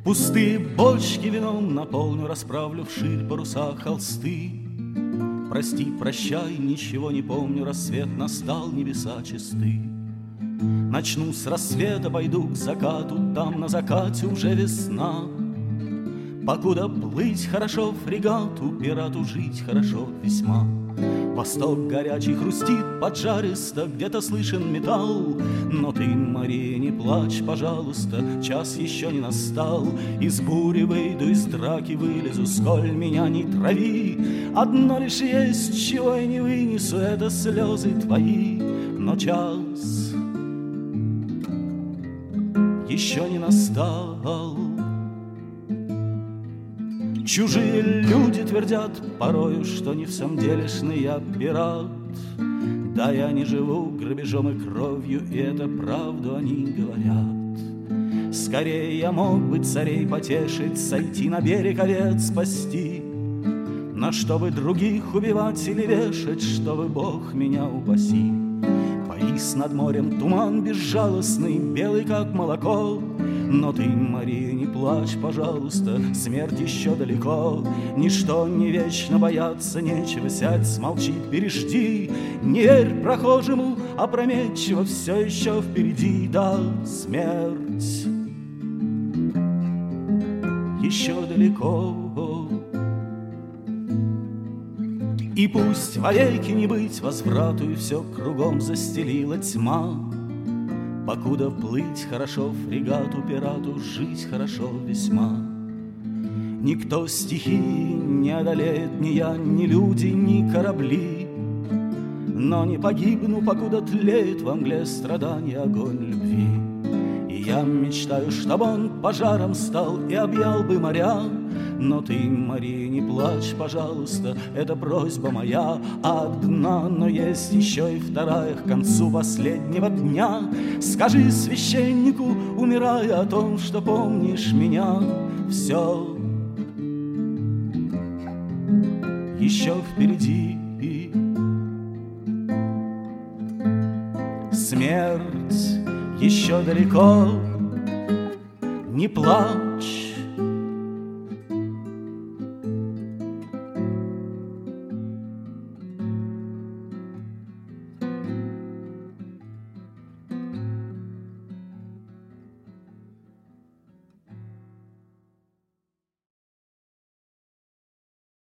Пустые бочки вином наполню, расправлю вширь паруса холсты. Прости, прощай, ничего не помню, рассвет настал, небеса чисты. Начну с рассвета, пойду к закату, там на закате уже весна. Покуда плыть хорошо фрегату, пирату жить хорошо весьма. Восток горячий хрустит поджаристо, где-то слышен металл. Но ты, Мария, не плачь, пожалуйста, час еще не настал. Из бури выйду, из драки вылезу, сколь меня не трави. Одно лишь есть, чего я не вынесу, это слезы твои. Но час еще не настал. Чужие люди твердят порою, что не в самом делешный я пират. Да, я не живу грабежом и кровью, и это правду они говорят. Скорее я мог бы царей потешить, сойти на берег овец спасти. Но чтобы других убивать или вешать, чтобы Бог меня упаси. Повис над морем туман безжалостный, белый как молоко. Но ты, Мария, не плачь, пожалуйста, смерть еще далеко. Ничто не вечно, бояться нечего, сядь, смолчи, пережди. Не верь прохожему, опрометчиво, все еще впереди, да, смерть еще далеко. И пусть вовеки не быть возврату, и все кругом застелила тьма. Покуда плыть хорошо фрегату, пирату жить хорошо весьма. Никто стихии не одолеет, ни я, ни люди, ни корабли. Но не погибну, покуда тлеет во мгле страдания огонь любви. И я мечтаю, чтоб он пожаром стал и объял бы моря. Но ты, Мария, не плачь, пожалуйста, это просьба моя одна. Но есть еще и вторая к концу последнего дня. Скажи священнику, умирая, о том, что помнишь меня. Все еще впереди. Смерть еще далеко. Не плачь,